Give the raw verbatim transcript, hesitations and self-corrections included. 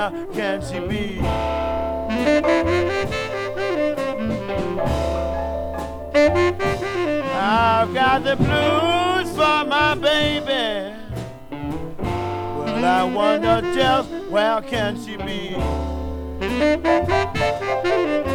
can she be? I've got the blues for my baby. Well, I wonder just where can she be?